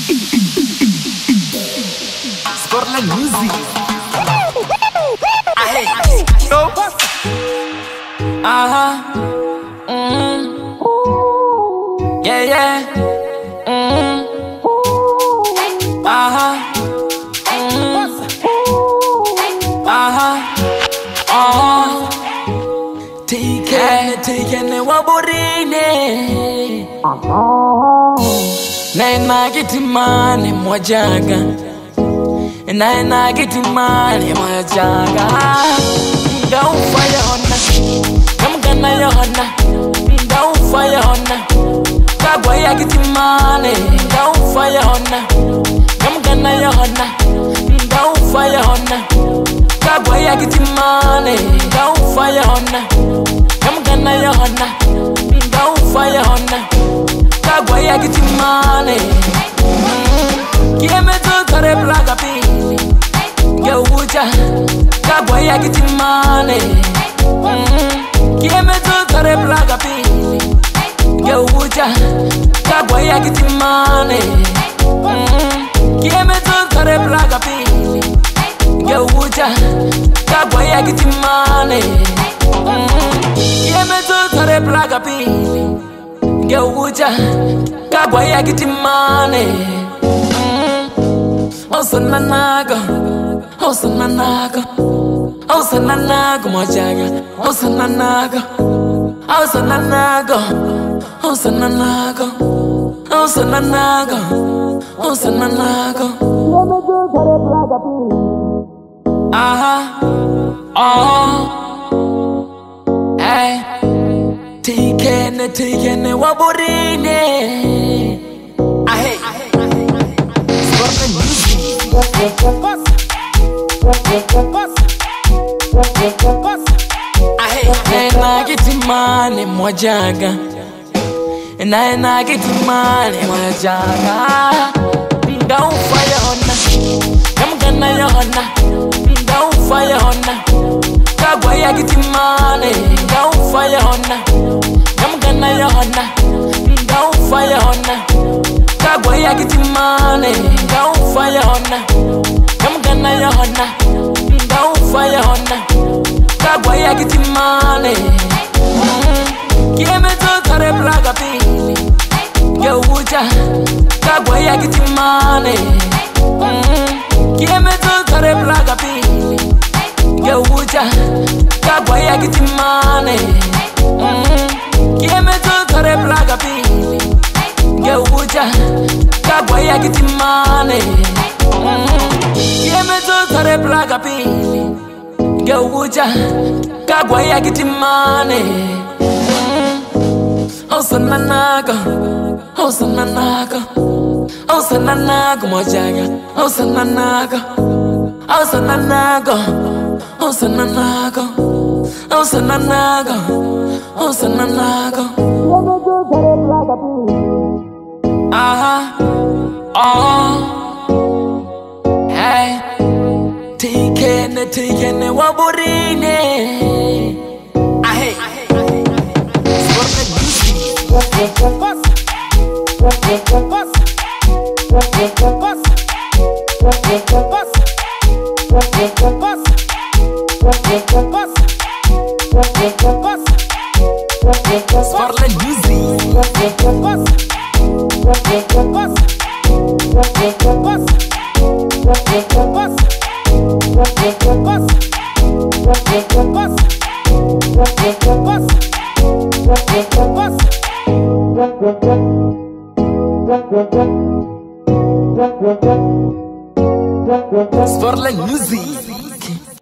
Sportland Music. Yo. Yeah, yeah. Tikene waburine Naina gitimani mwajaga Naina gitimani mwajaga Ngaufa yona Kamgana yona Ngaufa yona Kagwa ya gitimani Ngaufa yona Kamgana yona Ngaufa yona Kagwa ya gitimani Ngaufa yona Kamgana yona Ngaufa yona Kagwa ya gitimani Kiemeto kare plaga pili Ngeuja Kagwa ya gitimani Kiemeto kare plaga pili Ngeuja Kagwa ya gitimani Kiemeto kare plaga pili Ngeuja Kagwa ya gitimani Kiemeto kare plaga pili Ngeuja Kagwa ya gitimani Osananaga Osananaga Osananaga mojaga Osananaga Osananaga Osananaga Osananaga Osananaga Hey Tikene waburine Sportland Music. Naina gitimani mwajaga Naina gitimani mwajaga Ngaufa yona Kamgana yona Ngaufa yona Kagwa ya gitimani Ngaufa yona Kamgana yona Ngaufa yona Kagwa ya gitimani Ngaufa yona Kamgana yona Ngaufa yona Kagwa ya gitimani Kiemeto kare plaga pili Ngeuja Kagwa ya gitimani Kiemeto kare plaga pili Ngeuja Kagwa ya gitimani Kiemeto kare plaga pili Ngeuja Kagwa ya gitimani Kiemeto kare plaga pili Ngeuja Kagwa ya gitimani Osananaga Osananaga Osananaga mojaga Osananaga Osananaga Osananaga Osananaga Osananaga Hey Tikene waburine Sportland Music. Sportland Music.